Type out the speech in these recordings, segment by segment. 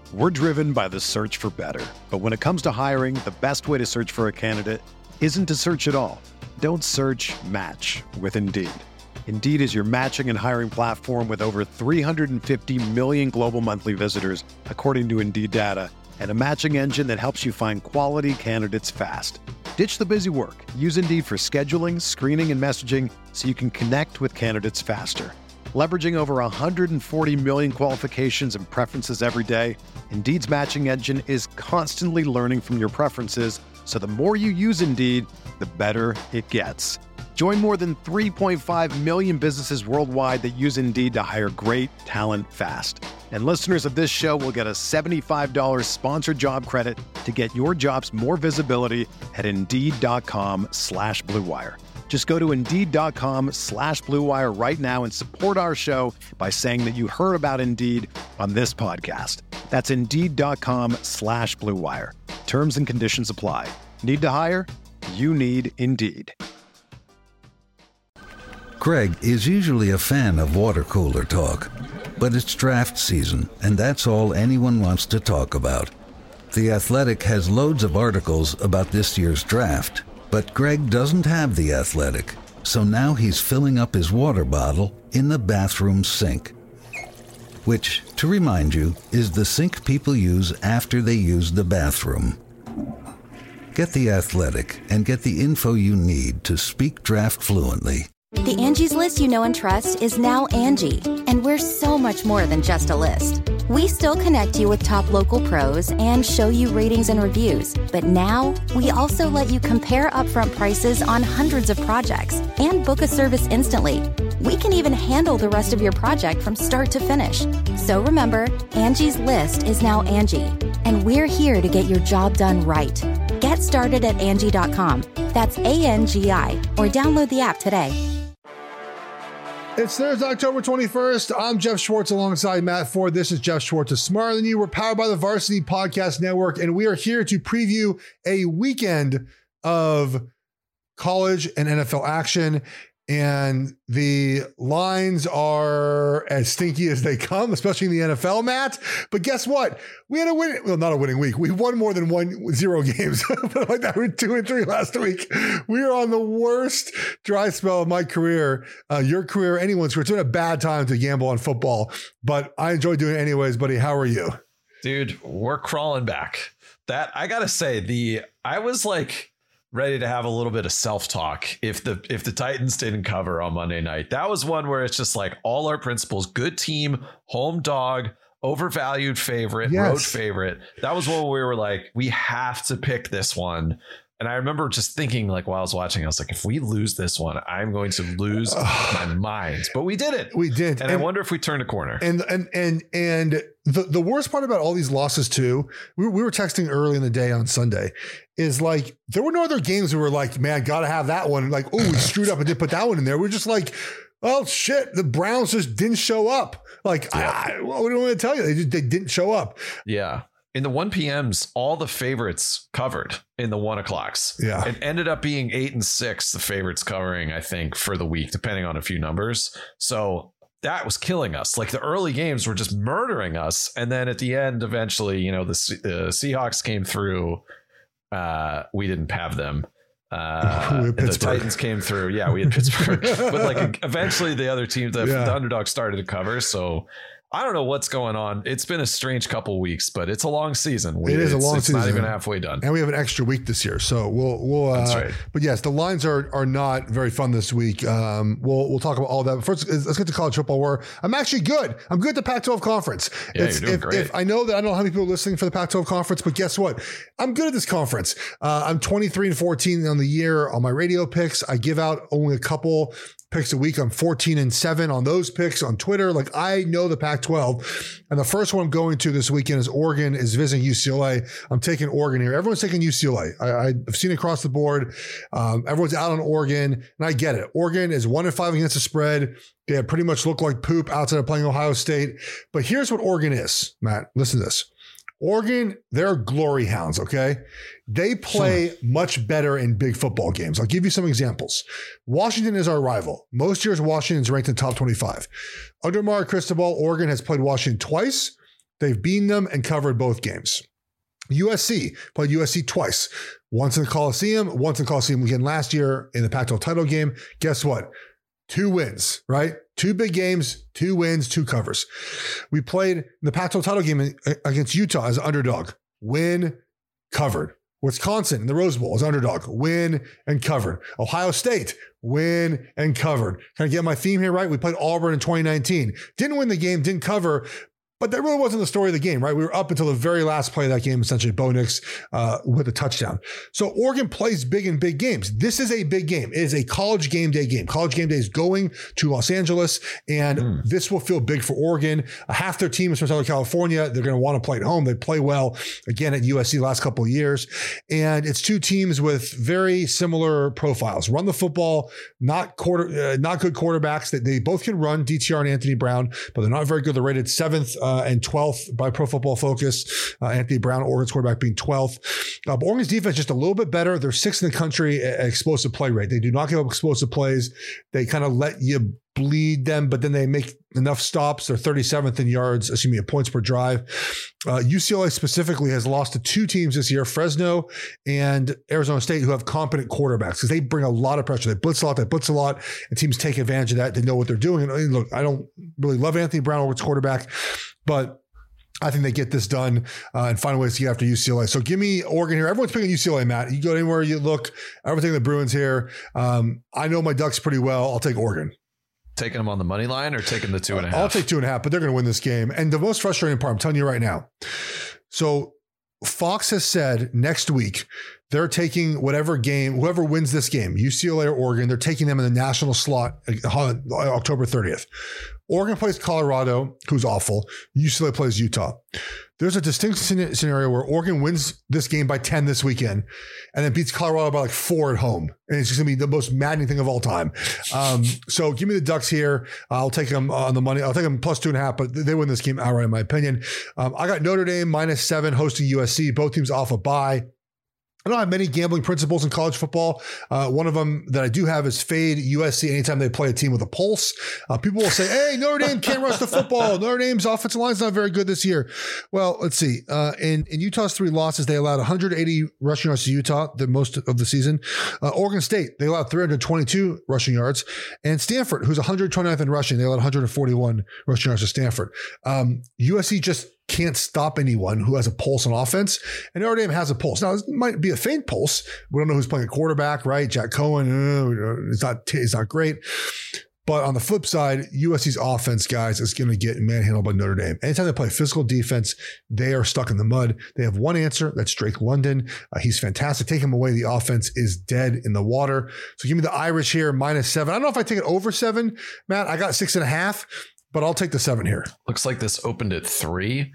We're driven by the search for better. But when it comes to hiring, the best way to search for a candidate isn't to search at all. Don't search, match with Indeed. Indeed is your matching and hiring platform with over 350 million global monthly visitors, according to Indeed data, and a matching engine that helps you find quality candidates fast. Ditch the busy work. Use Indeed for scheduling, screening, and messaging so you can connect with candidates faster. Leveraging over 140 million qualifications and preferences every day, Indeed's matching engine is constantly learning from your preferences, so the more you use Indeed, the better it gets. Join more than 3.5 million businesses worldwide that use Indeed to hire great talent fast. And listeners of this show will get a $75 sponsored job credit to get your jobs more visibility at Indeed.com/Blue Wire. Just go to Indeed.com/Blue Wire right now and support our show by saying that you heard about Indeed on this podcast. That's Indeed.com/Blue Wire. Terms and conditions apply. Need to hire? You need Indeed. Greg is usually a fan of water cooler talk, but it's draft season, and that's all anyone wants to talk about. The Athletic has loads of articles about this year's draft, but Greg doesn't have The Athletic, so now he's filling up his water bottle in the bathroom sink. Which, to remind you, is the sink people use after they use the bathroom. Get The Athletic and get the info you need to speak draft fluently. The Angie's List you know and trust is now Angie, and we're so much more than just a list. We still connect you with top local pros and show you ratings and reviews, but now we also let you compare upfront prices on hundreds of projects and book a service instantly. We can even handle the rest of your project from start to finish. So remember, Angie's List is now Angie, and we're here to get your job done right. Get started at Angie.com. That's ANGI, or download the app today. It's Thursday, October 21st. I'm Jeff Schwartz alongside Matt Ford. This is Jeff Schwartz of Smarter Than You. We're powered by the Varsity Podcast Network, and we are here to preview a weekend of college and NFL action. And the lines are as stinky as they come, especially in the NFL, Matt. But guess what? We had a win. Well, not a winning week. We won more than 1-0 games. But like that, we were 2-3 last week. We are on the worst dry spell of my career, your career, anyone's career. It's been a bad time to gamble on football, but I enjoy doing it anyways, buddy. How are you? Dude, we're crawling back. That I gotta say, I was like ready to have a little bit of self-talk if the Titans didn't cover on Monday night. That was one where it's just like all our principles, good team, home dog, overvalued favorite, yes, road favorite. That was one where we were like, we have to pick this one. And I remember just thinking, like, while I was watching, I was like, if we lose this one, I'm going to lose my mind. But we did it. We did. And I wonder if we turned a corner. And the worst part about all these losses too, we were texting early in the day on Sunday, is like, there were no other games where we're like, man, got to have that one. Like, oh, we screwed up and didn't put that one in there. We're just like, oh shit, the Browns just didn't show up. Like, yeah. What do I want to tell you? They didn't show up. Yeah. In the 1 p.m.s, all the favorites covered in the 1 o'clocks. Yeah. It ended up being 8 and 6, the favorites covering, I think, for the week, depending on a few numbers. So that was killing us. Like the early games were just murdering us. And then at the end, eventually, you know, the Seahawks came through. We didn't have them. The Titans came through. Yeah, we had Pittsburgh. But like eventually the other team, the underdog started to cover. So I don't know what's going on. It's been a strange couple of weeks, but it's a long season. It is a long season. It's not even halfway done. And we have an extra week this year. So we'll That's right. But yes, the lines are not very fun this week. We'll talk about all that. But first, let's get to college football, where I'm actually good. I'm good at the Pac-12 conference. Yeah, you're doing great. If I know that I don't know how many people are listening for the Pac-12 conference, but guess what? I'm good at this conference. I'm 23-14 on the year on my radio picks. I give out only a couple picks a week. I'm 14-7 on those picks on Twitter. Like, I know the Pac-12. And the first one I'm going to this weekend is Oregon is visiting UCLA. I'm taking Oregon here. Everyone's taking UCLA. I've seen it across the board. Everyone's out on Oregon, and I get it. Oregon is 1-5 against the spread. They pretty much look like poop outside of playing Ohio State. But here's what Oregon is, Matt. Listen to this. Oregon, they're glory hounds, okay? They play much better in big football games. I'll give you some examples. Washington is our rival. Most years, Washington's ranked in the top 25. Under Mario Cristobal, Oregon has played Washington twice. They've beaten them and covered both games. USC played USC twice, once in the Coliseum again last year in the Pac-12 title game. Guess what? 2 wins, right? 2 big games, 2 wins, 2 covers. We played the Pac-12 title game against Utah as an underdog. Win, covered. Wisconsin in the Rose Bowl as underdog. Win and covered. Ohio State, win and covered. Can I get my theme here right? We played Auburn in 2019. Didn't win the game, didn't cover. But that really wasn't the story of the game, right? We were up until the very last play of that game, essentially Bo Nix with a touchdown. So Oregon plays big in big games. This is a big game. It is a college game day game. College game day is going to Los Angeles, and this will feel big for Oregon. Half their team is from Southern California. They're going to want to play at home. They play well, again, at USC the last couple of years. And it's 2 teams with very similar profiles. Run the football, not good quarterbacks. They both can run, DTR and Anthony Brown, but they're not very good. They're rated 7th and 12th by Pro Football Focus. Anthony Brown, Oregon's quarterback, being 12th. But Oregon's defense just a little bit better. They're 6th in the country at explosive play rate. They do not give up explosive plays. They kind of let you bleed them, but then they make enough stops. They're 37th in points per drive. UCLA specifically has lost to 2 teams this year, Fresno and Arizona State, who have competent quarterbacks because they bring a lot of pressure. They blitz a lot, and teams take advantage of that. They know what they're doing. And look, I don't really love Anthony Brown, Oregon's quarterback, but I think they get this done and find ways to get after UCLA. So give me Oregon here. Everyone's picking UCLA, Matt. You go anywhere you look, everything the Bruins here. I know my Ducks pretty well. I'll take Oregon. Taking them on the money line or taking the 2.5? I'll take 2.5, but they're going to win this game. And the most frustrating part, I'm telling you right now. So Fox has said next week they're taking whatever wins this game, UCLA or Oregon, they're taking them in the national slot on October 30th. Oregon plays Colorado, who's awful. UCLA plays Utah. There's a distinct scenario where Oregon wins this game by 10 this weekend and then beats Colorado by like 4 at home. And it's just going to be the most maddening thing of all time. So give me the Ducks here. I'll take them on the money. I'll take them plus 2.5, but they win this game outright in my opinion. I got Notre Dame -7 hosting USC. Both teams off a bye. I don't have many gambling principles in college football. One of them that I do have is fade USC anytime they play a team with a pulse. People will say, hey, Notre Dame can't rush the football. Notre Dame's offensive line is not very good this year. Well, let's see. In Utah's 3 losses, they allowed 180 rushing yards to Utah, the most of the season. Oregon State, they allowed 322 rushing yards. And Stanford, who's 129th in rushing, they allowed 141 rushing yards to Stanford. USC just can't stop anyone who has a pulse on offense, and Notre Dame has a pulse. Now, this might be a faint pulse. We don't know who's playing at quarterback, right? Jack Cohen, it's not great. But on the flip side, USC's offense, guys, is going to get manhandled by Notre Dame. Anytime they play physical defense, they are stuck in the mud. They have one answer. That's Drake London. He's fantastic. Take him away. The offense is dead in the water. So give me the Irish here, -7. I don't know if I take it over 7, Matt. I got 6.5. But I'll take the 7 here. Looks like this opened at 3.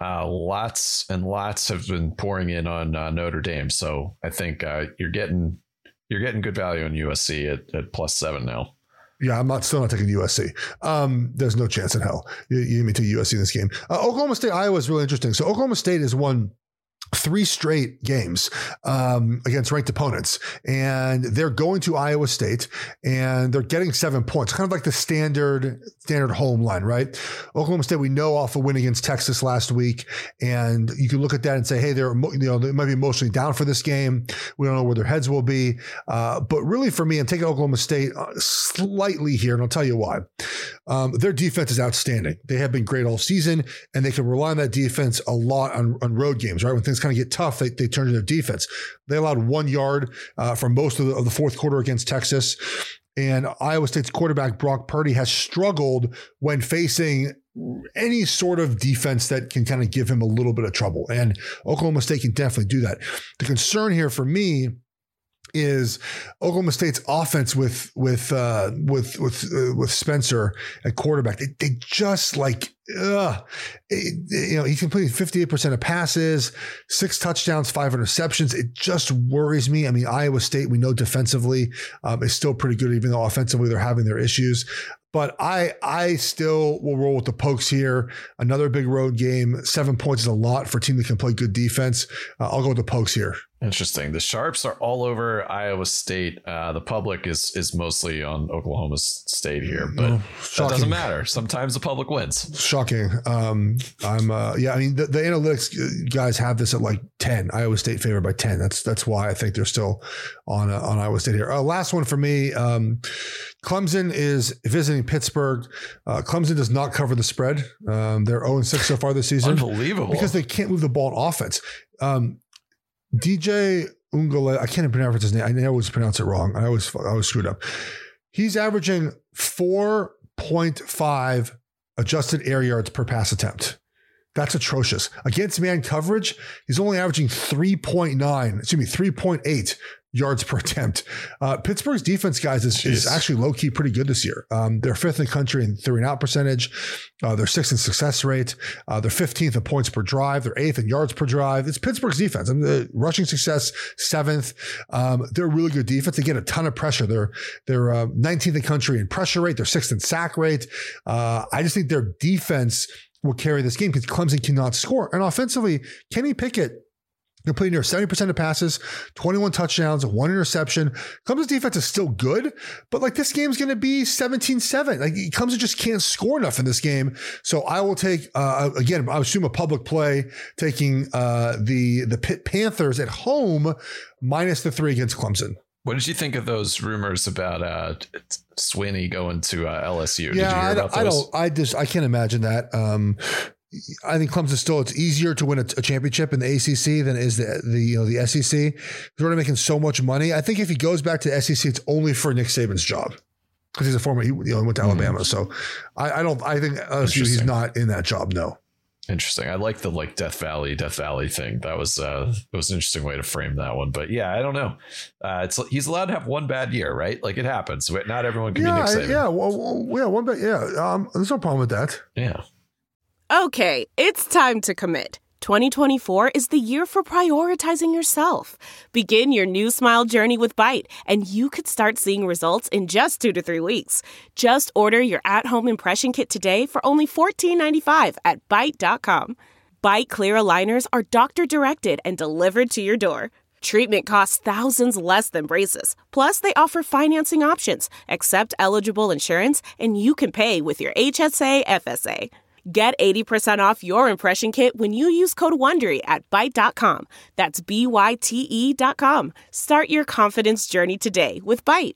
Lots and lots have been pouring in on Notre Dame. So I think you're getting good value on USC at +7 now. Yeah, I'm still not taking USC. There's no chance in hell. You need me to USC in this game. Oklahoma State, Iowa is really interesting. So Oklahoma State has won 3 straight games against ranked opponents, and they're going to Iowa State and they're getting 7 points, kind of like the standard home line, right? Oklahoma State, we know, off a win against Texas last week, and you can look at that and say, hey, they might be emotionally down for this game. We don't know where their heads will be, but really for me, I'm taking Oklahoma State slightly here, and I'll tell you why. Their defense is outstanding. They have been great all season, and they can rely on that defense a lot on road games, right? When things kind of get tough, they turn to their defense. They allowed 1 yard for most of the fourth quarter against Texas. And Iowa State's quarterback, Brock Purdy, has struggled when facing any sort of defense that can kind of give him a little bit of trouble. And Oklahoma State can definitely do that. The concern here for me is Oklahoma State's offense with Spencer at quarterback. They just like, he completed 58% of passes, 6 touchdowns, 5 interceptions. It just worries me. I mean, Iowa State, we know defensively is still pretty good, even though offensively they're having their issues. But I still will roll with the Pokes here. Another big road game. 7 points is a lot for a team that can play good defense. I'll go with the Pokes here. Interesting. The Sharps are all over Iowa State. The public is mostly on Oklahoma State here, but that doesn't matter. Sometimes the public wins. Shocking. I mean, the analytics guys have this at like 10. Iowa State favored by 10. That's why I think they're still on Iowa State here. Last one for me. Clemson is visiting Pittsburgh. Clemson does not cover the spread. They're 0-6 so far this season. Unbelievable. Because they can't move the ball on offense. DJ Ungole, I can't pronounce his name. I always pronounce it wrong. I always screwed up. He's averaging 4.5 adjusted air yards per pass attempt. That's atrocious. Against man coverage, he's only averaging 3.8 yards per attempt. Pittsburgh's defense, guys, is actually low-key pretty good this year. They're 5th in the country in 3-and-out percentage. They're 6th in success rate. They're 15th in points per drive. They're 8th in yards per drive. It's Pittsburgh's defense. Rushing success, 7th. They're a really good defense. They get a ton of pressure. They're 19th in the country in pressure rate. They're 6th in sack rate. I just think their defense will carry this game because Clemson cannot score. And offensively, Kenny Pickett completing near 70% of passes, 21 touchdowns, 1 interception. Clemson's defense is still good, but like this game's going to be 17-7. Like Clemson just can't score enough in this game. So I will take, again, I assume a public play, taking the Pitt Panthers at home minus the 3 against Clemson. What did you think of those rumors about Swinney going to LSU? Yeah, did you hear about those? I can't imagine that. I think Clemson still, it's easier to win a championship in the ACC than it is the SEC. They're already making so much money. I think if he goes back to the SEC, it's only for Nick Saban's job because he's a former, he went to Alabama. So I think LSU, he's not in that job. No. Interesting. I like the Death Valley thing. That was it was an interesting way to frame that one. But yeah, I don't know. He's allowed to have one bad year, right? Like it happens. Not everyone can be Nick Saban. Yeah. One bad. Yeah. There's no problem with that. Yeah. Okay, it's time to commit. 2024 is the year for prioritizing yourself. Begin your new smile journey with Byte, and you could start seeing results in just 2 to 3 weeks. Just order your at-home impression kit today for only $14.95 at Byte.com. Byte Clear aligners are doctor-directed and delivered to your door. Treatment costs thousands less than braces. Plus, they offer financing options, accept eligible insurance, and you can pay with your HSA FSA. Get 80% off your impression kit when you use code WONDERY at Byte.com. That's BYTE.com. Start your confidence journey today with Byte.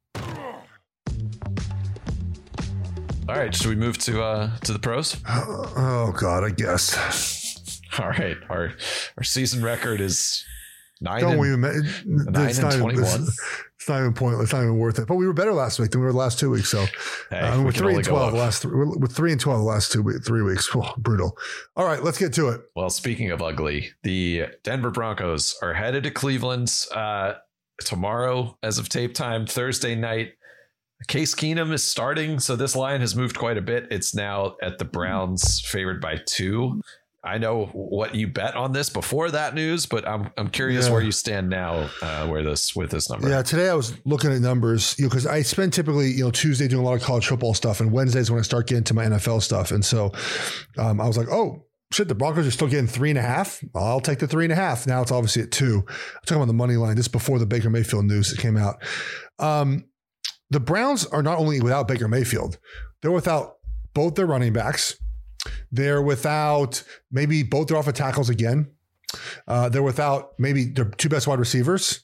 All right, should we move to the pros? Oh God, I guess. All right, our season record is 9 Don't and, we? 9 and 21. It's not even pointless. It's not even worth it. But we were better last week than we were the last 2 weeks. So we're 3-12 the last we're 3-12 the last 3 weeks. Oh, brutal. All right, let's get to it. Well, speaking of ugly, the Denver Broncos are headed to Cleveland tomorrow, as of tape time, Thursday night. Case Keenum is starting, so this line has moved quite a bit. It's now at the Browns, favored by 2. I know what you bet on this before that news, but I'm curious where you stand now with this number. Yeah, today I was looking at numbers, because I spend typically Tuesday doing a lot of college football stuff, and Wednesdays when I start getting to my NFL stuff, and so I was like, oh shit, the Broncos are still getting 3.5. I'll take the 3.5. Now it's obviously at 2. I'm talking about the money line just before the Baker Mayfield news that came out. The Browns are not only without Baker Mayfield, they're without both their running backs. They're without maybe both their offensive tackles again. They're without maybe their 2 best wide receivers.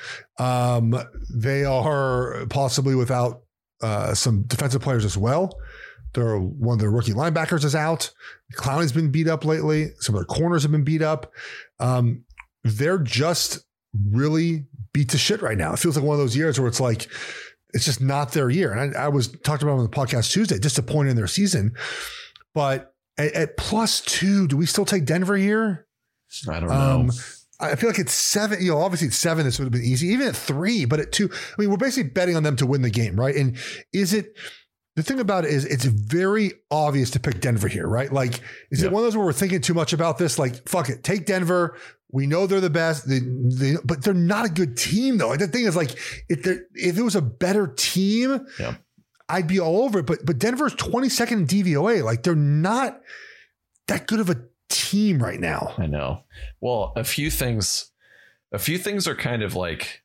They are possibly without some defensive players as well. One of their rookie linebackers is out. Clowney's been beat up lately. Some of their corners have been beat up. They're just really beat to shit right now. It feels like one of those years where it's like, it's just not their year. And I was talking about on the podcast Tuesday, disappointed in their season. But at +2, do we still take Denver here? I don't know. I feel like it's 7. Obviously it's 7. This would have been easy. Even at 3, but at 2, I mean, we're basically betting on them to win the game, right? And the thing about it is it's very obvious to pick Denver here, right? Like, is it one of those where we're thinking too much about this? Like, fuck it, take Denver. We know they're the best, but they're not a good team though. Like, the thing is, like, if it was a better team, I'd be all over it. But Denver's 22nd in DVOA. Like, they're not that good of a team right now. I know. Well, a few things a few things are kind of like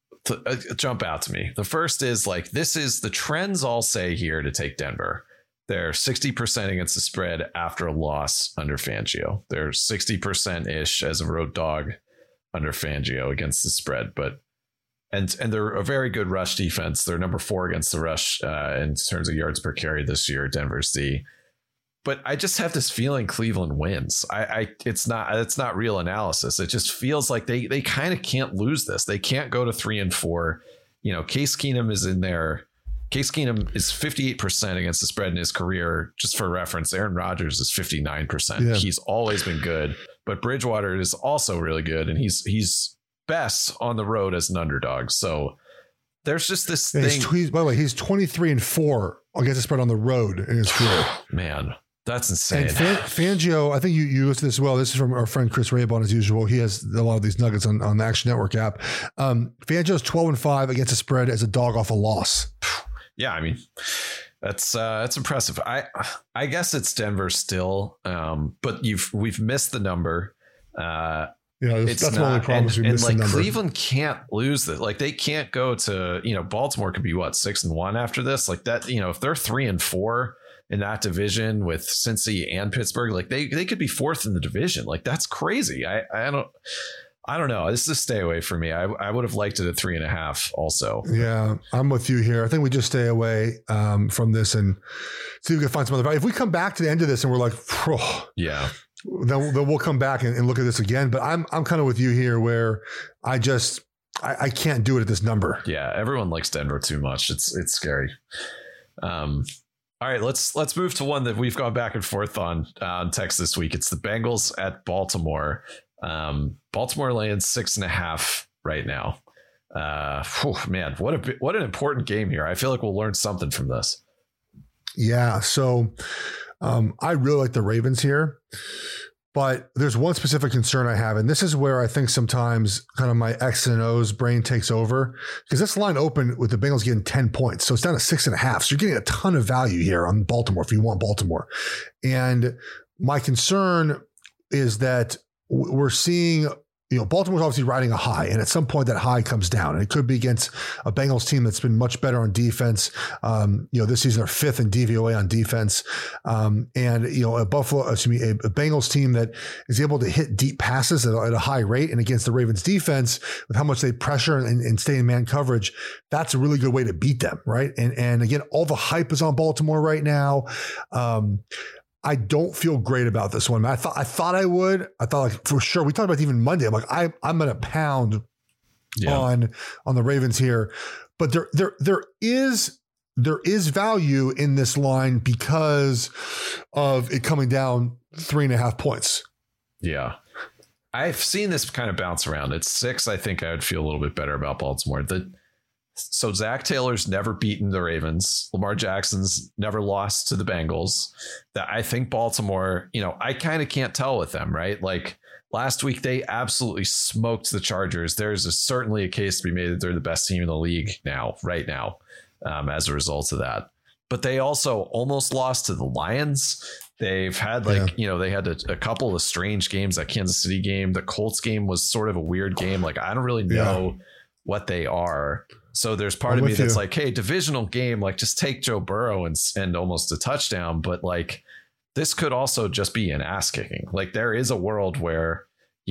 jump out to me. The first is like, this is the trends all say here to take Denver. They're 60% against the spread after a loss under Fangio. They're 60% ish as a road dog under Fangio against the spread, but and they're a very good rush defense. They're number 4 against the rush in terms of yards per carry this year. Denver's D. But I just have this feeling Cleveland wins. It's not real analysis. It just feels like they kind of can't lose this. They can't go to 3-4. You know, Case Keenum is in there. Case Keenum is 58% against the spread in his career. Just for reference, Aaron Rodgers is 59%. Yeah. He's always been good, but Bridgewater is also really good, and he's best on the road as an underdog. So there's just this thing. By the way, he's 23-4 against the spread on the road in his career. Man, that's insane. And Fangio, I think you listed this well. This is from our friend Chris Raybon, as usual. He has a lot of these nuggets on the Action Network app. Fangio's 12-5 against the spread as a dog off a loss. Yeah, I mean, that's impressive. I guess it's Denver still, but we've missed the number. Yeah, that's one of the problems. And like Cleveland can't lose this. Like they can't go to, Baltimore could be 6-1 after this. Like that, if they're 3-4 in that division with Cincy and Pittsburgh, like they could be 4th in the division. Like that's crazy. I don't know. This is a stay away for me. I would have liked it at 3.5 also. Yeah, I'm with you here. I think we just stay away from this and see if we can find some other value. If we come back to the end of this and we're like, yeah. Then we'll come back and look at this again. But I'm kind of with you here where I can't do it at this number. Yeah, everyone likes Denver too much. It's scary. All right, let's move to one that we've gone back and forth on text this week. It's the Bengals at Baltimore. Baltimore laying 6.5 right now. Man, what an important game here. I feel like we'll learn something from this. Yeah. So I really like the Ravens here, but there's one specific concern I have, and this is where I think sometimes kind of my X and O's brain takes over, because this line opened with the Bengals getting 10 points. So it's down to 6.5. So you're getting a ton of value here on Baltimore if you want Baltimore. And my concern is that we're seeing, Baltimore's obviously riding a high, and at some point that high comes down, and it could be against a Bengals team that's been much better on defense. This season they're 5th in DVOA on defense, and a Bengals team that is able to hit deep passes at a high rate, and against the Ravens defense with how much they pressure and stay in man coverage, that's a really good way to beat them, right? And again, all the hype is on Baltimore right now. I don't feel great about this one. I thought I would. I thought like for sure. We talked about it even Monday. I'm like, I'm going to pound on the Ravens here, but there is value in this line because of it coming down 3.5 points. Yeah. I've seen this kind of bounce around. At 6, I think I would feel a little bit better about Baltimore. So Zach Taylor's never beaten the Ravens. Lamar Jackson's never lost to the Bengals. That I think Baltimore, I kind of can't tell with them, right? Like last week, they absolutely smoked the Chargers. There's certainly a case to be made that they're the best team in the league right now, as a result of that. But they also almost lost to the Lions. They've had they had a couple of strange games. That Kansas City game, the Colts game was sort of a weird game. Like I don't really know what they are. So there's part of me that's like, hey, divisional game, like just take Joe Burrow and almost a touchdown. But like this could also just be an ass kicking. Like there is a world where,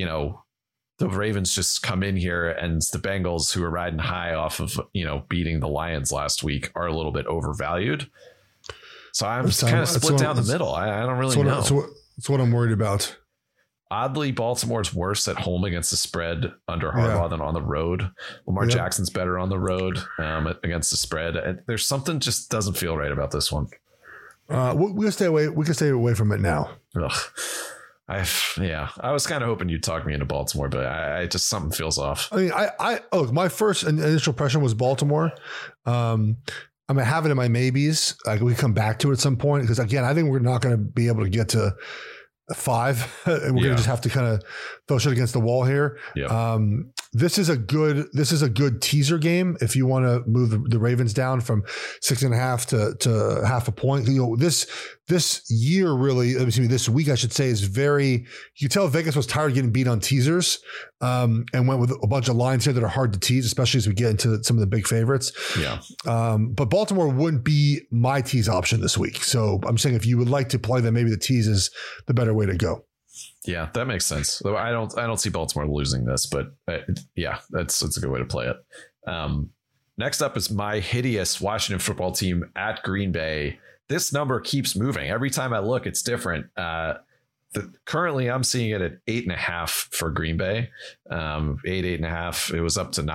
the Ravens just come in here and the Bengals, who are riding high off of, beating the Lions last week, are a little bit overvalued. So I'm kind of split down the middle. I don't really know. That's what I'm worried about. Oddly, Baltimore's worse at home against the spread under Harbaugh than on the road. Lamar Jackson's better on the road against the spread. There's something just doesn't feel right about this one. We can stay away. We can stay away from it now. Ugh. I was kind of hoping you'd talk me into Baltimore, but I just something feels off. I mean, my first initial impression was Baltimore. I'm gonna have it in my maybes. We come back to it at some point because again, I think we're not going to be able to get to 5 and we're going to just have to kind of throw shit against the wall here. Yep. this is a good teaser game if you want to move the Ravens down from 6.5 to half a point. This year really, this week I should say, is very. You can tell Vegas was tired of getting beat on teasers, and went with a bunch of lines here that are hard to tease, especially as we get into some of the big favorites. Yeah. But Baltimore wouldn't be my tease option this week. So I'm saying if you would like to play them, maybe the tease is the better way to go. Yeah, that makes sense. I don't see Baltimore losing this, but yeah, that's a good way to play it. Next up is my hideous Washington football team at Green Bay. This number keeps moving. Every time I look, it's different. Currently, I'm seeing it at 8.5 for Green Bay. 8.5. It was up to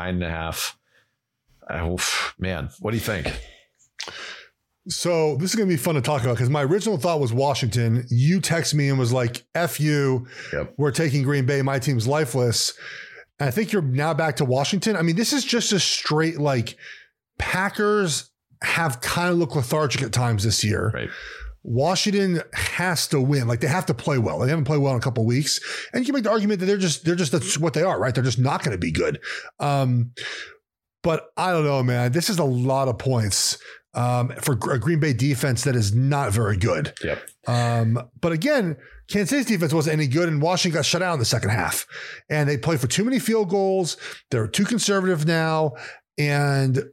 9.5. Man, what do you think? So this is going to be fun to talk about because my original thought was Washington. You text me and was like, F you, We're taking Green Bay. My team's lifeless. And I think you're now back to Washington. I mean, this is just a straight, like, Packers have kind of looked lethargic at times this year. Right. Washington has to win. Like, they have to play well. They haven't played well in a couple of weeks. And you can make the argument that they're just that's what they are, right? They're just not going to be good. But I don't know, man. This is a lot of points for a Green Bay defense that is not very good. Yep. But again, Kansas City's defense wasn't any good, and Washington got shut out in the second half. And they played for too many field goals. They're too conservative now. And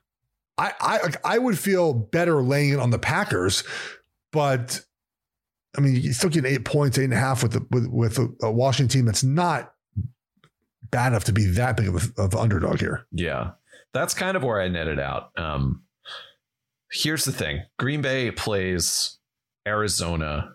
I would feel better laying it on the Packers, but I mean, you still get 8 points, 8.5 with a Washington team that's not bad enough to be that big of an underdog here. Yeah, that's kind of where I netted out. Here's the thing. Green Bay plays Arizona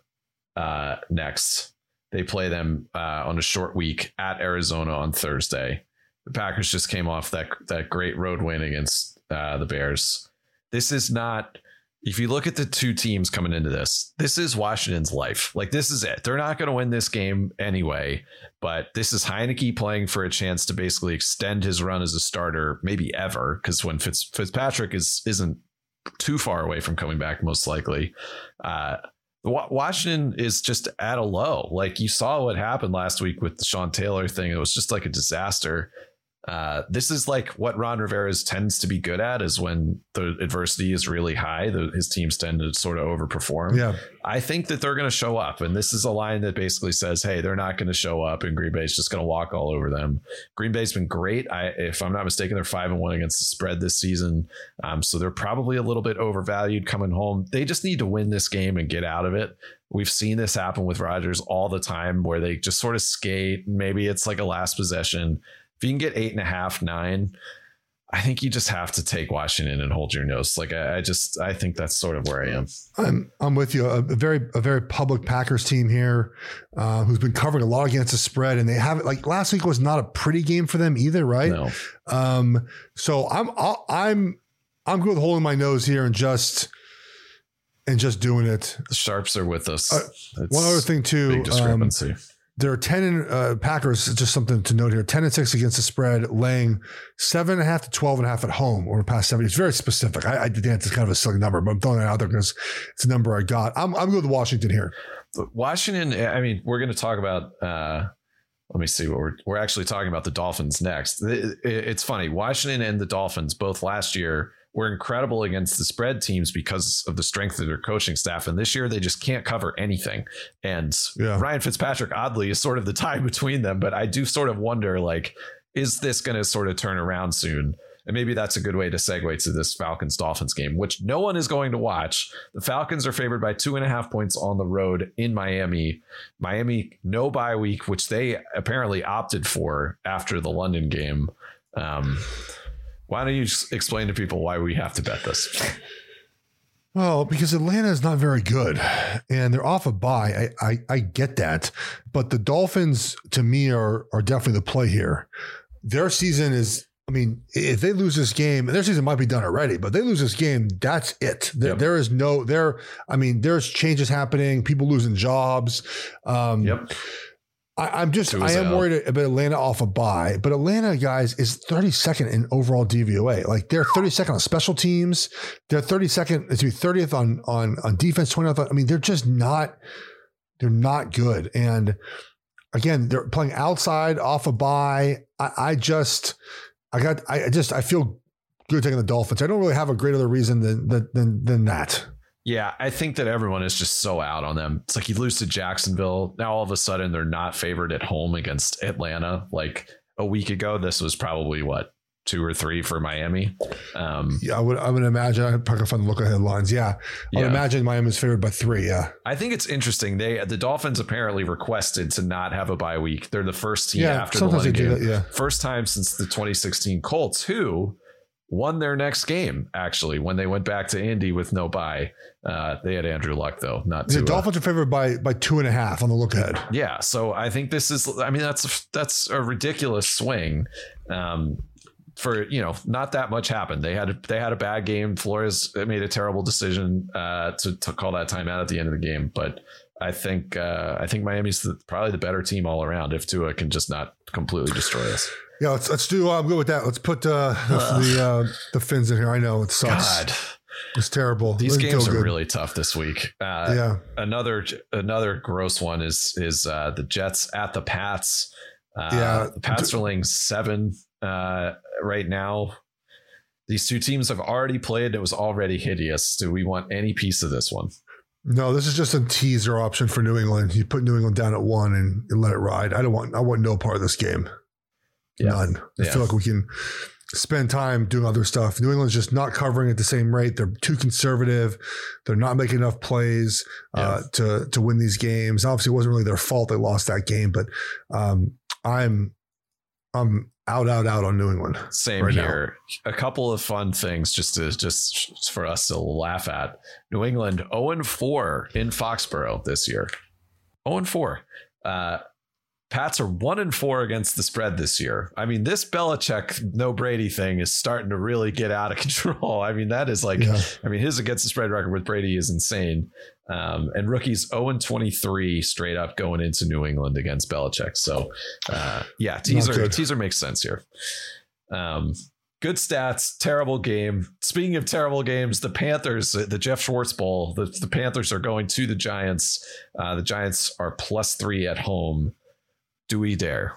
next. They play them on a short week at Arizona on Thursday. The Packers just came off that great road win against the Bears. This is not, if you look at the two teams coming into this is Washington's life. Like, this is it. They're not going to win this game anyway, but this is Heineke playing for a chance to basically extend his run as a starter, maybe ever, because when Fitzpatrick isn't too far away from coming back, most likely. Washington is just at a low. Like, you saw what happened last week with the Sean Taylor thing. It was just like a disaster. This is like what Ron Rivera tends to be good at, is when the adversity is really high, his teams tend to sort of overperform. Yeah, I think that they're going to show up. And this is a line that basically says, hey, they're not going to show up and Green Bay's just going to walk all over them. Green Bay's been great. If I'm not mistaken, they're 5-1 against the spread this season. So they're probably a little bit overvalued coming home. They just need to win this game and get out of it. We've seen this happen with Rodgers all the time, where they just sort of skate. Maybe it's like a last possession. If you can get 8.5, 9, I think you just have to take Washington and hold your nose. Like, I think that's sort of where I am. I'm with you. A very public Packers team here, who's been covering a lot against the spread, and they haven't, like, last week was not a pretty game for them either, right? No. So I'm good with holding my nose here and just doing it. The sharps are with us. One other thing too. Big discrepancy. There are 10 Packers, just something to note here, 10-6 against the spread, laying 7.5 to 12.5 at home over the past 7. It's very specific. I did it's kind of a silly number, but I'm throwing that out there because it's a number I got. I'm good with Washington here. Washington, I mean, we're going to talk about, let me see what we're actually talking about the Dolphins next. It's funny. Washington and the Dolphins both last year were incredible against the spread teams because of the strength of their coaching staff. And this year they just can't cover anything. And Ryan Fitzpatrick, oddly, is sort of the tie between them. But I do sort of wonder, like, is this going to sort of turn around soon? And maybe that's a good way to segue to this Falcons-Dolphins game, which no one is going to watch. The Falcons are favored by 2.5 points on the road in Miami. Miami, no bye week, which they apparently opted for after the London game. Why don't you just explain to people why we have to bet this? Well, because Atlanta is not very good and they're off a bye. I get that. But the Dolphins, to me, are definitely the play here. Their season is, I mean, if they lose this game, their season might be done already, but they lose this game, that's it. There is no, there's changes happening, people losing jobs. I am worried about Atlanta off a bye, but Atlanta, guys, is 32nd in overall DVOA. Like, they're 32nd on special teams. They're 32nd, it's 30th on defense, 20th. I mean, they're just not, they're not good. And again, they're playing outside off a bye. I feel good taking the Dolphins. I don't really have a great other reason than that. Yeah, I think that everyone is just so out on them. It's like you lose to Jacksonville. Now all of a sudden they're not favored at home against Atlanta. Like a week ago, this was probably 2 or 3 for Miami. Yeah, I would imagine. I'd probably find the look at headlines. Yeah, I would imagine Miami's favored by 3. Yeah, I think it's interesting. The Dolphins apparently requested to not have a bye week. They're the first team after the London game. First time since the 2016 Colts, who won their next game, actually, when they went back to Indy with no bye. They had Andrew Luck, though. The Dolphins are favored by 2.5 on the look ahead. Yeah, so I think this is, I mean, that's a ridiculous swing. For, not that much happened. They had a bad game. Flores made a terrible decision to call that timeout at the end of the game. But I think Miami's probably the better team all around if Tua can just not completely destroy us. Yeah, let's do. I'm good with that. Let's put the Fins in here. I know it sucks. God, it's terrible. These games are really tough this week. Another gross one is the Jets at the Pats. The Pats are laying 7 right now. These two teams have already played. It was already hideous. Do we want any piece of this one? No, this is just a teaser option for New England. You put New England down at 1 and let it ride. I want no part of this game. Yeah. None. I feel like we can spend time doing other stuff. New England's just not covering at the same rate. They're too conservative. They're not making enough plays to win these games. Obviously, it wasn't really their fault they lost that game, but I'm out on New England. Same right here. Now. A couple of fun things just for us to laugh at. New England 0-4 in Foxborough this year. 0-4. Pats are 1-4 against the spread this year. I mean, this Belichick no Brady thing is starting to really get out of control. I mean, that is his against the spread record with Brady is insane. And rookies 0-23 straight up going into New England against Belichick. So teaser makes sense here. Good stats, terrible game. Speaking of terrible games, the Panthers, the Jeff Schwartz Bowl, the Panthers are going to the Giants. The Giants are +3 at home. Do we dare?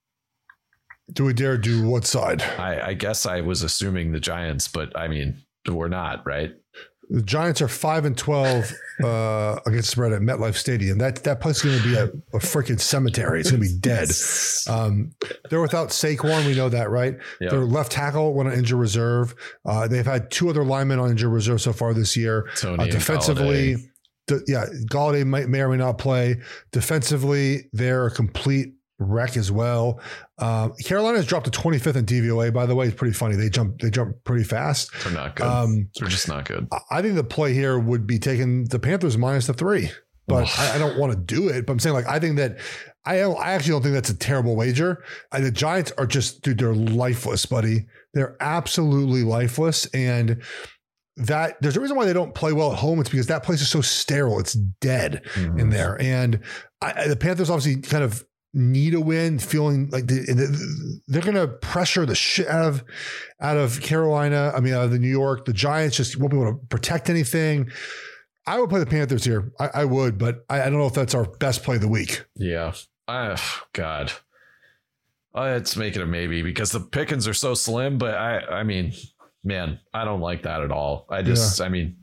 Do we dare do what side? I guess I was assuming the Giants, but I mean, we're not, right? The Giants are 5-12 against the spread at MetLife Stadium. That place is going to be a freaking cemetery. It's going to be dead. They're without Saquon. We know that, right? Yep. Their left tackle went on injured reserve. They've had 2 other linemen on injured reserve so far this year. Tony defensively, Galladay may or may not play. Defensively, they're a complete wreck as well. Carolina has dropped to 25th in DVOA, by the way. It's pretty funny. They jump pretty fast. They're not good. They're just not good. I think the play here would be taking the Panthers -3, but I don't want to do it. But I'm saying, I think that I actually don't think that's a terrible wager. The Giants are just, dude, they're lifeless, buddy. They're absolutely lifeless. And that there's a reason why they don't play well at home. It's because that place is so sterile. It's dead in there. And the Panthers obviously kind of need a win, feeling like they're going to pressure the shit out of Carolina. I mean, out of the New York. The Giants just won't be able to protect anything. I would play the Panthers here. I would, but I don't know if that's our best play of the week. Yeah. God. It's making a maybe because the pickings are so slim, but I mean, man, I don't like that at all. I mean,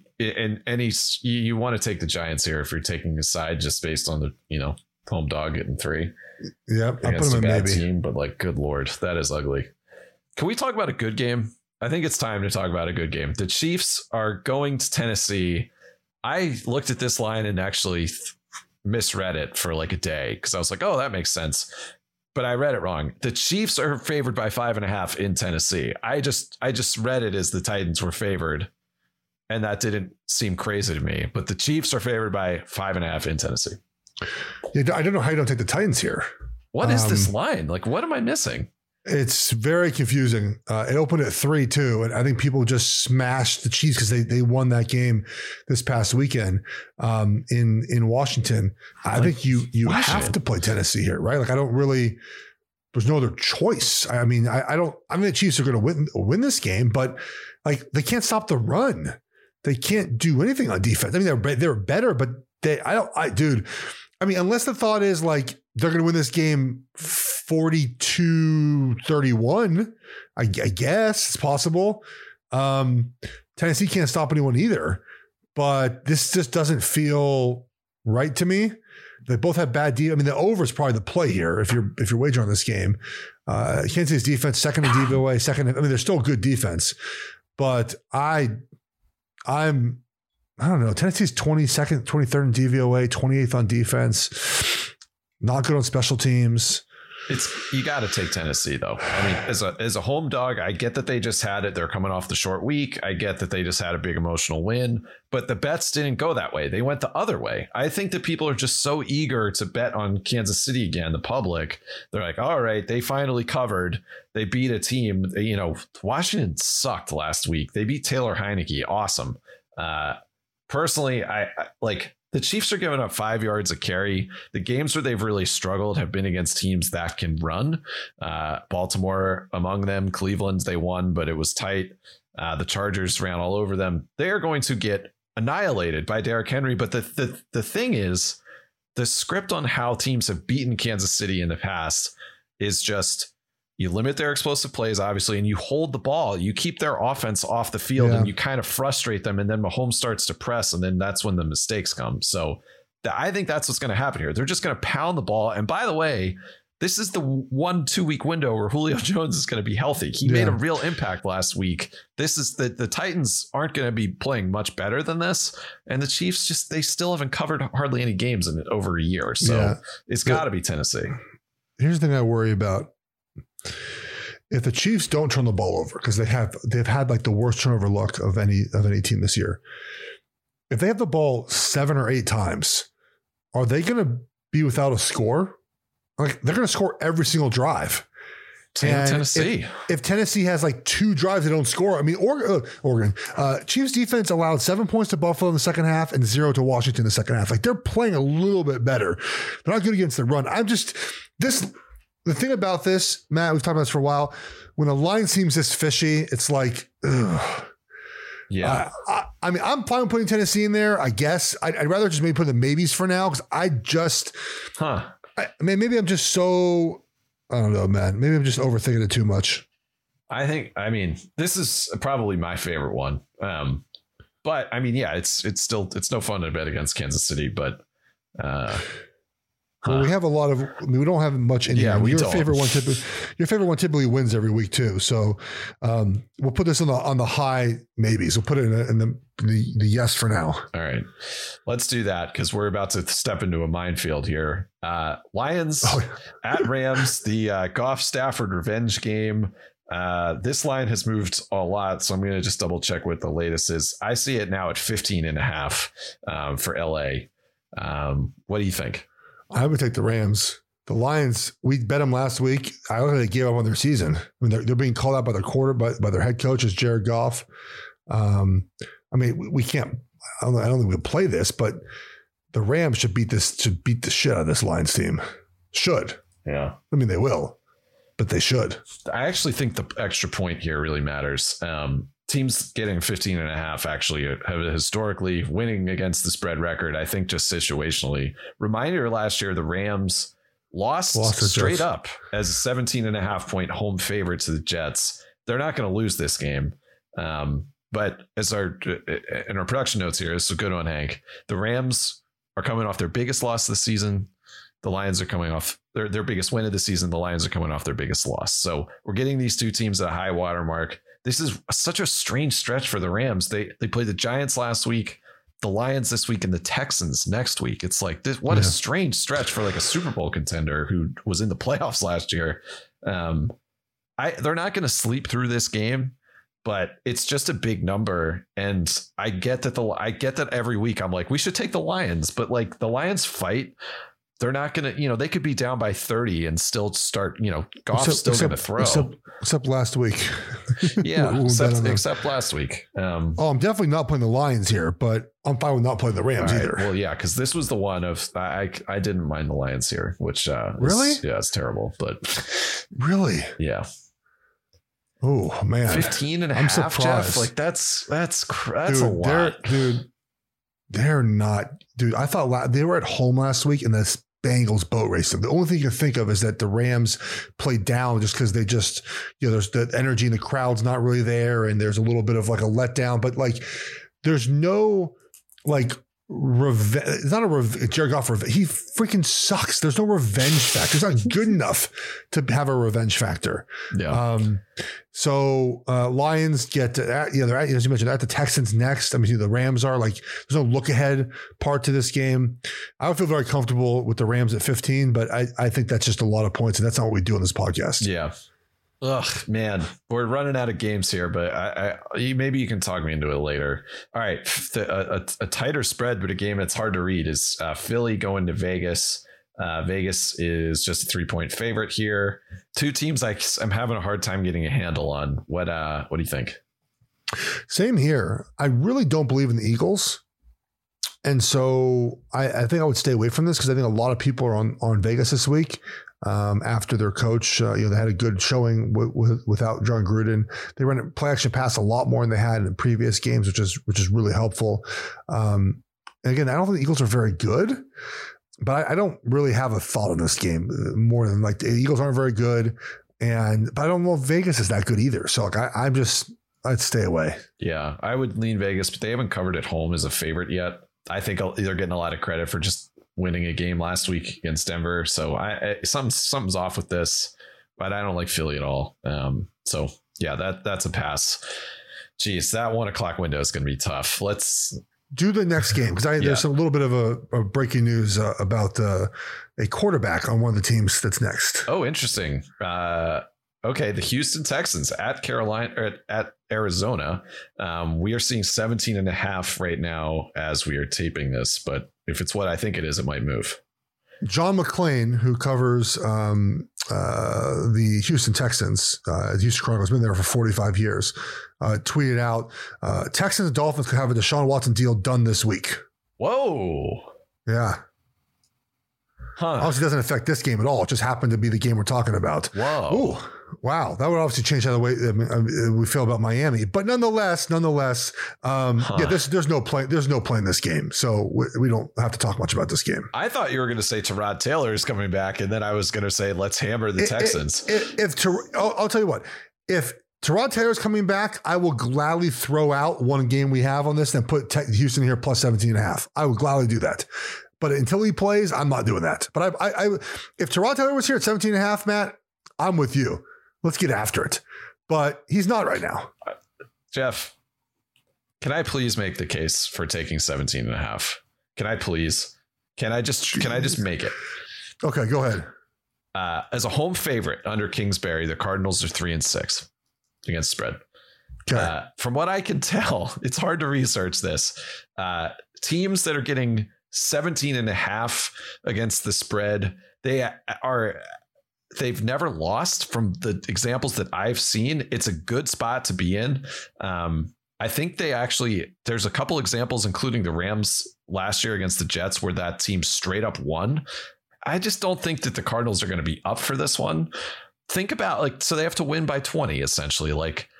you want to take the Giants here if you're taking a side just based on the, home dog getting 3. Yeah, I'll put them in maybe. Team, but good Lord, that is ugly. Can we talk about a good game? I think it's time to talk about a good game. The Chiefs are going to Tennessee. I looked at this line and actually misread it for a day because I was like, oh, that makes sense. But I read it wrong. The Chiefs are favored by 5.5 in Tennessee. I just read it as the Titans were favored. And that didn't seem crazy to me. But the Chiefs are favored by 5.5 in Tennessee. Yeah, I don't know how you don't take the Titans here. What is this line? What am I missing? It's very confusing. It opened at 3-2, and I think people just smashed the Chiefs because they won that game this past weekend in Washington. I think you have to play Tennessee here, right? I don't really. There's no other choice. I mean, I don't. I mean, the Chiefs are going to win this game, but they can't stop the run. They can't do anything on defense. I mean, they're better, but dude. I mean, unless the thought is they're going to win this game 42-31. I guess it's possible. Tennessee can't stop anyone either, but this just doesn't feel right to me. They both have bad I mean, the over is probably the play here if you're wagering on this game. Kansas City's defense, second in DVOA, they're still good defense, but I don't know. Tennessee's 22nd, 23rd in DVOA, 28th on defense. Not good on special teams. You got to take Tennessee though. I mean, as a home dog, I get that they just had it. They're coming off the short week. I get that they just had a big emotional win, but the bets didn't go that way. They went the other way. I think that people are just so eager to bet on Kansas City again. The public, they're like, all right, they finally covered. They beat a team. Washington sucked last week. They beat Taylor Heineke. Awesome. Personally, I like. The Chiefs are giving up 5 yards a carry. The games where they've really struggled have been against teams that can run. Baltimore among them. Cleveland, they won, but it was tight. The Chargers ran all over them. They are going to get annihilated by Derrick Henry. But the thing is, the script on how teams have beaten Kansas City in the past is just you limit their explosive plays, obviously, and you hold the ball. You keep their offense off the field and you kind of frustrate them. And then Mahomes starts to press, and then that's when the mistakes come. So I think that's what's going to happen here. They're just going to pound the ball. And by the way, this is the 1-2 week window where Julio Jones is going to be healthy. He made a real impact last week. This is the Titans aren't going to be playing much better than this. And the Chiefs they still haven't covered hardly any games in over a year. So it's got to be Tennessee. Here's the thing I worry about. If the Chiefs don't turn the ball over, because they've had like the worst turnover luck of any team this year. If they have the ball 7 or 8 times, are they going to be without a score? Like they're going to score every single drive. Tennessee. If Tennessee has like 2 drives they don't score, I mean, Oregon. Chiefs defense allowed 7 points to Buffalo in the second half and 0 to Washington in the second half. Like they're playing a little bit better. They're not good against the run. The thing about this, Matt, we've talked about this for a while. When a line seems this fishy, it's like, ugh. Yeah. I mean, I'm fine with putting Tennessee in there, I guess. I'd rather just maybe put the maybes for now because maybe I'm just so, I don't know, man. Maybe I'm just overthinking it too much. I mean, this is probably my favorite one. But I mean, yeah, it's no fun to bet against Kansas City, but well, we have a lot of. I mean, we don't have much in here. Your favorite one typically wins every week too. So we'll put this on the high maybes. We'll put it in the yes for now. All right, let's do that because we're about to step into a minefield here. Lions at Rams, the Goff Stafford revenge game. This line has moved a lot, so I'm going to just double check what the latest is. I see it now at 15.5 for LA. What do you think? I would take the Rams. The Lions, we bet them last week. I don't think they gave up on their season. I mean, they're being called out by their by their head coach as Jared Goff. I mean, we can't. I don't think we'll play this, but the Rams should beat the shit out of this Lions team. Should. Yeah. I mean, they will, but they should. I actually think the extra point here really matters. Teams getting 15.5 actually have historically winning against the spread record. I think just situationally. Reminder last year, the Rams lost straight up as a 17.5 point home favorite to the Jets. They're not going to lose this game. But as in our production notes here, this is a good one, Hank. The Rams are coming off their biggest loss of the season. The Lions are coming off their biggest win of the season. The Lions are coming off their biggest loss. So we're getting these two teams at a high water mark. This is such a strange stretch for the Rams. They played the Giants last week, the Lions this week, and the Texans next week. It's like this. What a strange stretch for like a Super Bowl contender who was in the playoffs last year. They're not going to sleep through this game, but it's just a big number. And I get that every week I'm like, we should take the Lions, but like the Lions fight. They're not going to, they could be down by 30 and still start, Goff's still going to throw. Except last week. Yeah, except last week. I'm definitely not playing the Lions here, but I'm fine with not playing the Rams either. Well, yeah, because this was the one of, I didn't mind the Lions here, which really? It's terrible, but. Really? Yeah. Oh, man. 15.5, I'm surprised. Jeff? Like that's dude, a lot. They're not, dude. I thought they were at home last week and Bengals boat race them. The only thing you can think of is that the Rams played down just because they just, there's the energy in the crowd's not really there. And there's a little bit of like a letdown, but like, there's no like revenge. It's not a Jared Goff. He freaking sucks. There's no revenge factor. It's not good enough to have a revenge factor. Yeah. So Lions get to, they're at, as you mentioned, at the Texans next. I mean, the Rams are like, there's no look ahead part to this game. I would feel very comfortable with the Rams at 15, but I think that's just a lot of points, and that's not what we do on this podcast. Yeah. Ugh, man, we're running out of games here, but maybe you can talk me into it later. All right. A tighter spread, but a game that's hard to read is Philly going to Vegas. Vegas is just a 3-point favorite here. Two teams I'm having a hard time getting a handle on. What do you think? Same here. I really don't believe in the Eagles. And so I think I would stay away from this because I think a lot of people are on Vegas this week. After their coach, they had a good showing without John Gruden. They ran play action pass a lot more than they had in previous games, which is really helpful. And again, I don't think the Eagles are very good, but I don't really have a thought on this game more than like the Eagles aren't very good, but I don't know if Vegas is that good either. So like I'd stay away. Yeah, I would lean Vegas, but they haven't covered at home as a favorite yet. I think they're getting a lot of credit for just winning a game last week against Denver. So something's off with this, but I don't like Philly at all. So yeah, that's a pass. Jeez, that 1 o'clock window is going to be tough. Let's do the next game because there's a little bit of a breaking news about a quarterback on one of the teams that's next. Oh, interesting. Okay, the Houston Texans at Carolina or at Arizona. We are seeing 17.5 right now as we are taping this, but if it's what I think it is, it might move. John McClain, who covers the Houston Texans, the Houston Chronicles, been there for 45 years, tweeted out, Texans and Dolphins could have a Deshaun Watson deal done this week. Whoa. Yeah. Huh. Obviously doesn't affect this game at all. It just happened to be the game we're talking about. Whoa. Ooh. Wow, that would obviously change how the way we feel about Miami, but nonetheless, there's no play in this game, so we don't have to talk much about this game. I thought you were going to say Tyrod Taylor is coming back, and then I was going to say let's hammer the Texans. I'll tell you what, if Tyrod Taylor is coming back, I will gladly throw out one game we have on this and put Houston here plus 17.5. I would gladly do that. But until he plays, I'm not doing that. But if Tyrod Taylor was here at 17.5, Matt, I'm with you. Let's get after it. But he's not right now. Jeff, can I please make the case for taking 17.5? Can I please? Can I just make it? Okay, go ahead. As a home favorite under Kingsbury, the Cardinals are 3-6 against spread. Okay. From what I can tell, it's hard to research this. Teams that are getting 17.5 against the spread, they've never lost from the examples that I've seen. It's a good spot to be in. I think there's a couple examples, including the Rams last year against the Jets, where that team straight up won. I just don't think that the Cardinals are going to be up for this one. Think about so they have to win by 20, essentially.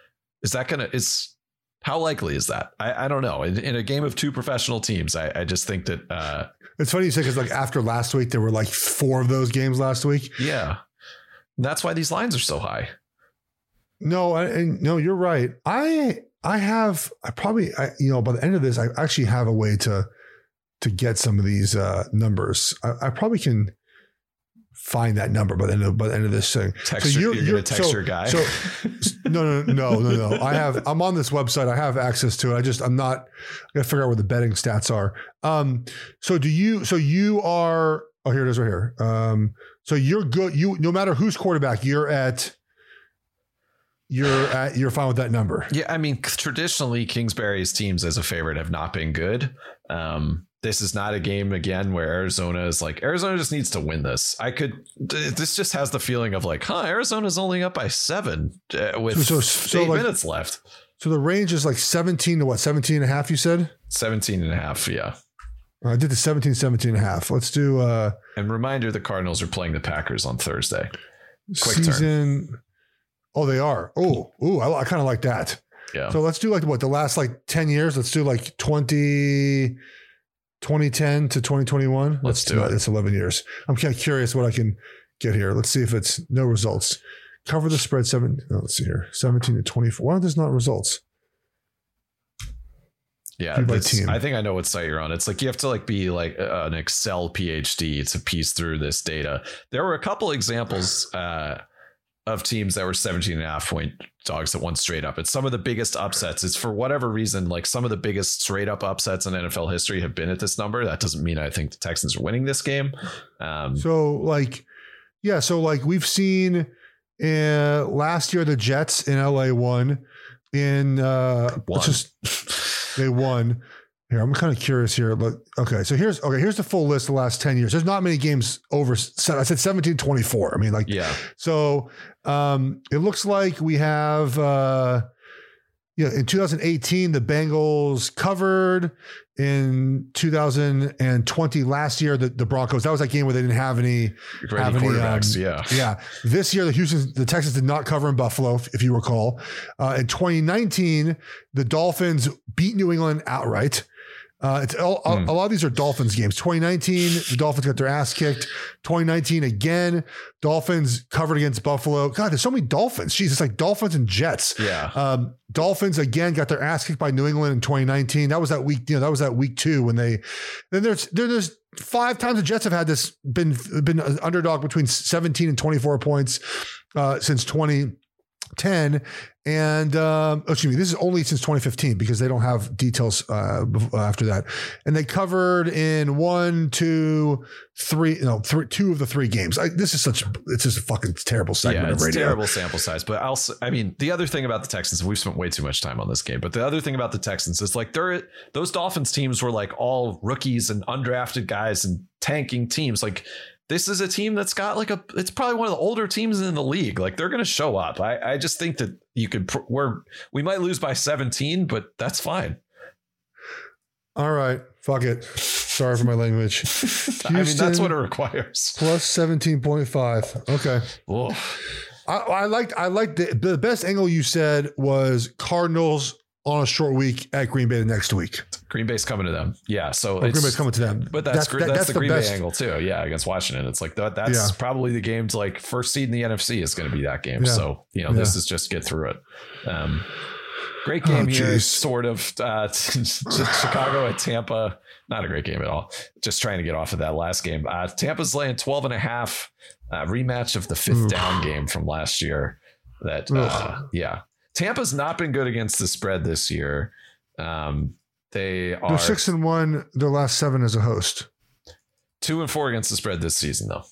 How likely is that? I don't know. In a game of two professional teams, I just think that it's funny you say, because after last week, there were 4 of those games last week. Yeah. That's why these lines are so high. No, you're right. By the end of this, I actually have a way to get some of these numbers. I probably can find that number by the end of this thing. You're going to text your guy. No. I'm on this website. I have access to it. I'm not going to figure out where the betting stats are. Here it is right here. So you're good. No matter who's quarterback, you're fine with that number. Yeah. I mean, traditionally Kingsbury's teams as a favorite have not been good. This is not a game again where Arizona just needs to win this. This just has the feeling of Arizona's only up by 7 with 8 minutes left. So the range is 17 to what? 17.5, you said? 17.5. Yeah. I did the 17.5. Let's do and reminder, the Cardinals are playing the Packers on Thursday. Quick season. Turn. Oh, they are. Oh, I kind of like that. Yeah. So let's do the last 10 years. Let's do 20. 2010 to 2021. Let's do it. It's 11 years. I'm kind of curious what I can get here. Let's see if it's no results. Cover the spread let's see here. 17 to 24. Why are there's not results? Yeah, I think I know what site you're on. It's like you have to like be like an Excel PhD to piece through this data. There were a couple examples of teams that were 17.5 point dogs that won straight up. It's some of the biggest upsets. It's for whatever reason, like some of the biggest straight up upsets in NFL history have been at this number. That doesn't mean I think the Texans are winning this game. So we've seen last year the Jets in LA won. They won. Here, I'm kind of curious here. Look, so here's the full list of the last 10 years. There's not many games over. I said 17-24. I mean, like, yeah. So it looks like we have, in 2018, the Bengals covered. In 2020, last year, the Broncos, that was that game where they didn't have any quarterbacks. Yeah. This year, the Texans did not cover in Buffalo, if you recall. In 2019, the Dolphins beat New England outright. A lot of these are Dolphins games. 2019, the Dolphins got their ass kicked. 2019 again, Dolphins covered against Buffalo. God, there's so many Dolphins. Jeez, it's like Dolphins and Jets. Yeah. Dolphins again got their ass kicked by New England in 2019. That was that week. That was that week 2 when there's 5 times the Jets have had this been an underdog between 17 and 24 points since 2010. And this is only since 2015 because they don't have details after that. And they covered in 2 of the 3 games. It's just a fucking terrible segment of radio. It's a terrible sample size. But the other thing about the Texans, we've spent way too much time on this game, but the other thing about the Texans is like those Dolphins teams were like all rookies and undrafted guys and tanking teams. Like, this is a team that's got it's probably one of the older teams in the league. Like, they're going to show up. I just think that we might lose by 17, but that's fine. All right. Fuck it. Sorry for my language. I mean, that's what it requires. Plus 17.5. Okay. Whoa. I liked the best angle you said was Cardinals on a short week at Green Bay the next week. Green Bay's coming to them. Yeah. So Green Bay's coming to them. But that's the Green Bay angle too. Yeah. Against Washington. It's like that's probably the game to like first seed in the NFC is going to be that game. Yeah. So, this is just get through it. Great game here. Sort of Chicago at Tampa. Not a great game at all. Just trying to get off of that last game. Tampa's laying 12.5 rematch of the 5th down game from last year. Tampa's not been good against the spread this year. They're 6-1. Their last 7 as a host. 2-4 against the spread this season, though.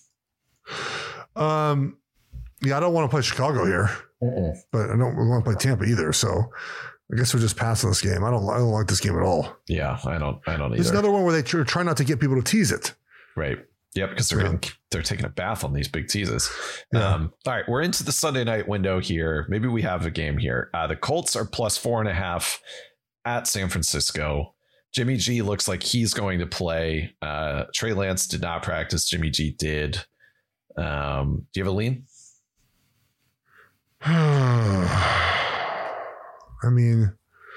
I don't want to play Chicago here, but I don't want to play Tampa either. So I guess we're just passing this game. I don't like this game at all. Yeah, I don't either. There's another one where they try not to get people to tease it. Right. Yeah, because they're taking a bath on these big teases. Yeah. All right, we're into the Sunday night window here. Maybe we have a game here. The Colts are plus 4.5 at San Francisco. Jimmy G looks like he's going to play. Trey Lance did not practice. Jimmy G did. Do you have a lean? I mean,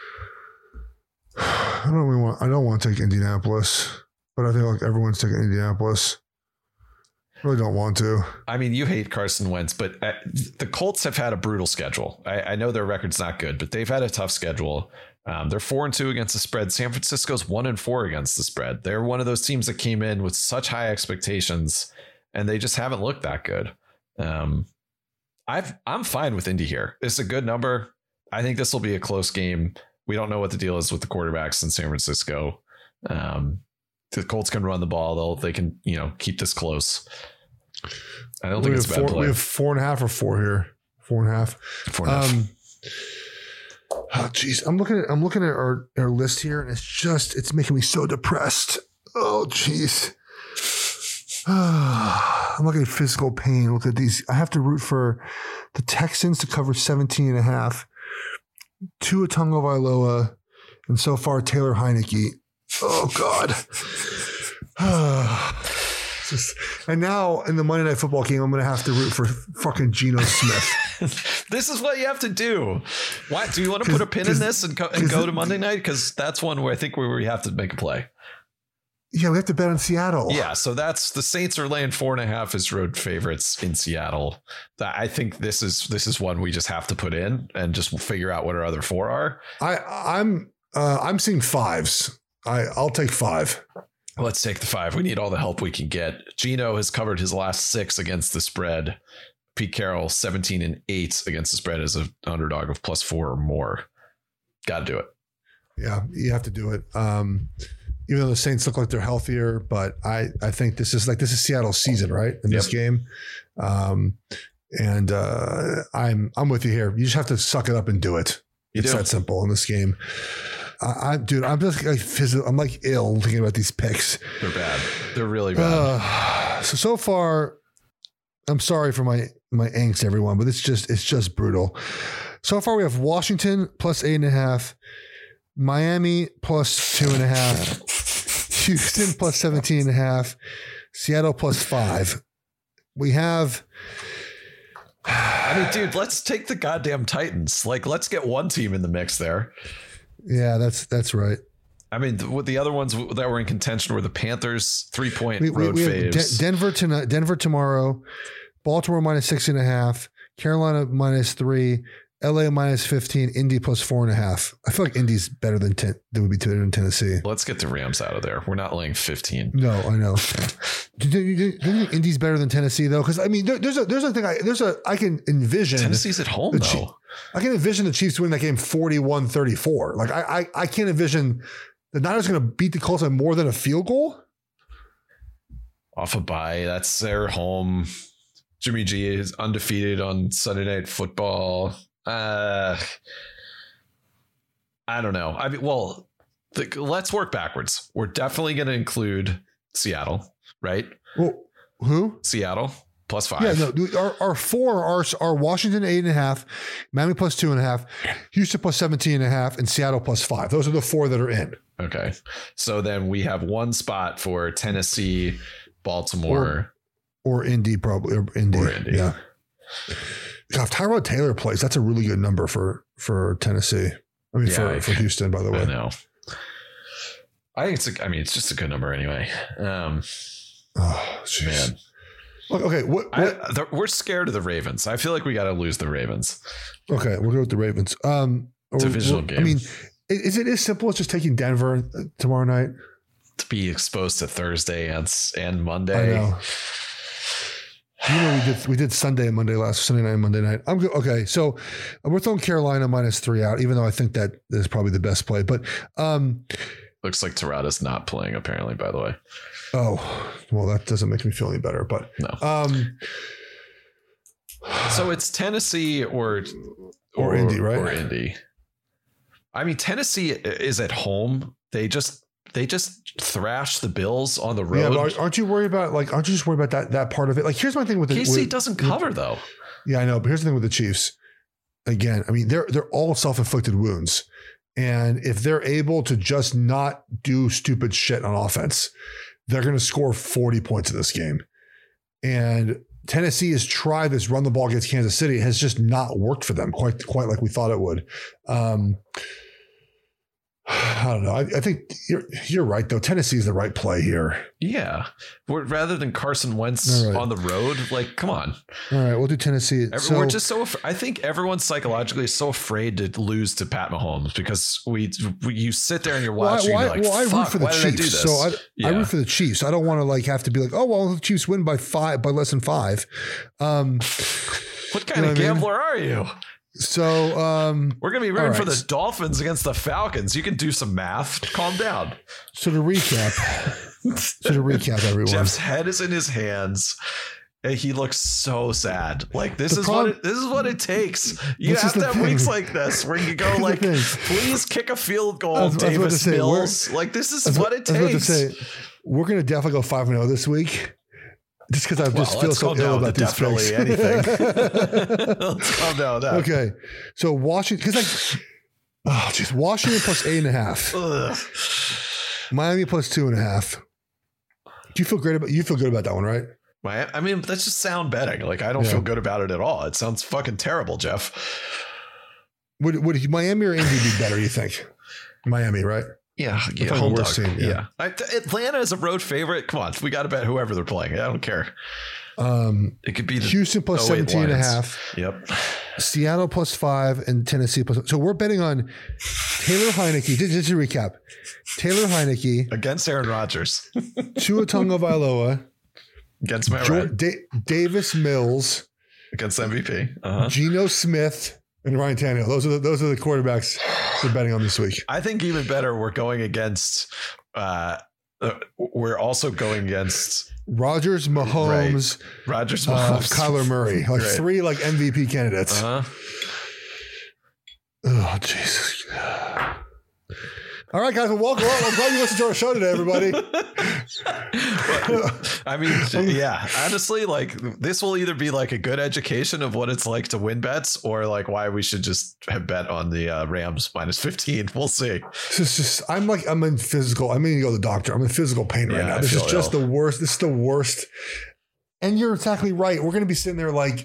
I don't want to take Indianapolis, but I think like everyone's taking Indianapolis. Really don't want to. I mean, you hate Carson Wentz, but the Colts have had a brutal schedule. I know their record's not good, but they've had a tough schedule. They're 4-2 against the spread. San Francisco's 1-4 against the spread. They're one of those teams that came in with such high expectations, and they just haven't looked that good. I'm fine with Indy here. It's a good number. I think this will be a close game. We don't know what the deal is with the quarterbacks in San Francisco. The Colts can run the ball. They can, keep this close. I don't think it's a bad play. We have 4.5 or 4 here. 4.5. 4.5. Oh geez, I'm looking at our list here, and it's making me so depressed. Oh geez. I'm looking at physical pain. Look at these. I have to root for the Texans to cover 17.5. Tua Tagovailoa, and so far Taylor Heineke. Oh God. And now in the Monday Night Football game, I'm going to have to root for fucking Geno Smith. This is what you have to do. Why do you want to put a pin in this and go to Monday night? Because that's one where I think we have to make a play. Yeah, we have to bet on Seattle. Yeah, so that's the Saints are laying 4.5 as road favorites in Seattle. I think this is one we just have to put in and just figure out what our other 4 are. I'm seeing 5s. I'll take 5. Let's take the 5. We need all the help we can get. Gino has covered his last 6 against the spread. Pete Carroll 17-8 against the spread as an underdog of +4 or more. Got to do it. Yeah, you have to do it. Even though the Saints look like they're healthier, but I think this is Seattle's season, right? In this game. I'm with you here. You just have to suck it up and do it. It's that simple in this game. I'm just like I'm like ill thinking about these picks. They're bad. They're really bad. So far, I'm sorry for my angst, everyone, but it's just brutal. So far, we have Washington +8.5, Miami +2.5, Houston +17.5, Seattle +5. We have. I mean, dude, let's take the goddamn Titans. Like, let's get one team in the mix there. Yeah, that's right. I mean, the other ones that were in contention were the Panthers 3-point road faves. Denver tonight, Denver tomorrow, Baltimore -6.5, Carolina -3, LA -15, Indy +4.5. I feel like Indy's better than 10. That would be better than Tennessee. Let's get the Rams out of there. We're not laying 15. No, I know. Do you think Indy's better than Tennessee though? Because I mean, there's a thing I can envision. Tennessee's at home though. I can envision the Chiefs winning that game 41-34. Like I can't envision the Niners going to beat the Colts by more than a field goal. Off a bye. That's their home. Jimmy G is undefeated on Sunday Night Football. I don't know. I mean, well, let's work backwards. We're definitely going to include Seattle, right? Well, who? Seattle +5. Yeah, no. Our 4 are Washington 8.5, Miami +2.5, Houston +17.5, and Seattle +5. Those are the 4 that are in. Okay, so then we have one spot for Tennessee, Baltimore, or Indy, probably, or Indy. Yeah. God, if Tyrod Taylor plays, that's a really good number for Tennessee. I mean, for Houston, by the way. I know. I think it's just a good number anyway. Oh, jeez. Man. Okay, we're scared of the Ravens. I feel like we got to lose the Ravens. Okay, we'll go with the Ravens. Divisional game. I mean, is it as simple as just taking Denver tomorrow night? To be exposed to Thursday and Monday. I know. You know, we did Sunday and Monday night, Monday night. I'm good. Okay, so we're throwing Carolina -3 out, even though I think that is probably the best play. But looks like Terada's not playing, apparently, by the way. Oh, well, that doesn't make me feel any better. But no. So it's Tennessee or Indy, right? Or Indy. I mean, Tennessee is at home. They just thrash the Bills on the road. Yeah, but aren't you just worried about that part of it? Like, here's my thing with KC doesn't cover though. Yeah, I know. But here's the thing with the Chiefs. Again, I mean, they're all self-inflicted wounds. And if they're able to just not do stupid shit on offense, they're going to score 40 points in this game. And Tennessee has tried this run the ball against Kansas City. It has just not worked for them quite like we thought it would. I don't know. I think you're right, though. Tennessee is the right play here. Yeah. Rather than Carson Wentz on the road, like, come on. All right, we'll do Tennessee. We're just I think everyone psychologically is so afraid to lose to Pat Mahomes because you sit there and you're watching. I root for the Chiefs. So I root for the Chiefs. I don't want to have to be like, oh, well, the Chiefs win by less than 5. What kind of gambler are you? So we're gonna be rooting for the Dolphins against the Falcons. You can do some math. Calm down. So to recap, everyone. Jeff's head is in his hands. And he looks so sad. Like this is what it takes. You have to have weeks like this where you go like, please kick a field goal, Davis Mills. Like this is what it takes. We're gonna definitely go 5-0 this week. Just because I just feel so ill about these picks. Anything. Let's calm down with that. Okay, so Washington, Washington +8.5, Miami +2.5. Do you feel great about? You feel good about that one, right? I mean, that's just sound betting. Like I don't feel good about it at all. It sounds fucking terrible, Jeff. Would Miami or Indy be better? You think Miami, right? home dog. Team, yeah. Atlanta is a road favorite. Come on, we got to bet whoever they're playing. I don't care. It could be the Houston plus 17.5. Yep. Seattle plus 5 and Tennessee plus. So we're betting on Taylor Heineke. Just to recap, Taylor Heineke against Aaron Rodgers, Tua Tagovailoa against Matt Ryan. Davis Mills against MVP, Geno Smith and Ryan Tannehill. Those are the quarterbacks we're betting on this week. I think even better, we're going against. We're also going against Rodgers, Mahomes, Kyler Murray, like 3 like MVP candidates. Oh Jesus! All right, guys. Well, welcome. I'm glad you listened to our show today, everybody. I mean, yeah, honestly, like this will either be like a good education of what it's like to win bets or like why we should just have bet on the Rams minus 15. We'll see. This is just, I'm in physical. I'm going to go to the doctor. I'm in physical pain right now. This is just the worst. This is the worst. And you're exactly right. We're going to be sitting there like,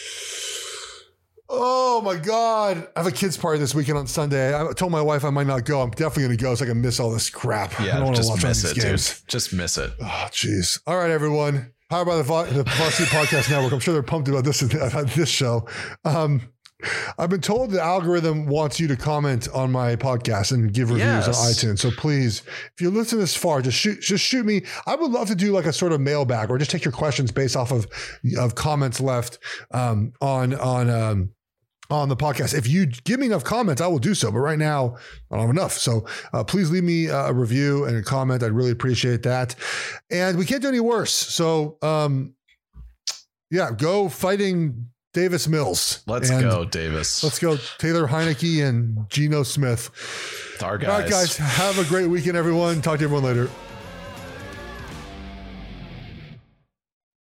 oh my God. I have a kids party this weekend on Sunday. I told my wife I might not go. I'm definitely going to go so I can miss all this crap. Yeah, I don't want to watch miss all it, these games. dude. Just miss it. Oh, geez. All right, everyone. Powered by the Varsity Podcast Network. I'm sure they're pumped about this show. I've been told the algorithm wants you to comment on my podcast and give reviews on iTunes. So please, if you listen this far, just shoot me. I would love to do like a sort of mailbag or just take your questions based off of comments left on the podcast. If you give me enough comments, I will do so. But right now, I don't have enough. So please leave me a review and a comment. I'd really appreciate that. And we can't do any worse. So go Fighting Davis Mills. Let's go, Davis. Let's go, Taylor Heineke and Geno Smith. Our guys. All right, guys. Have a great weekend, everyone. Talk to everyone later.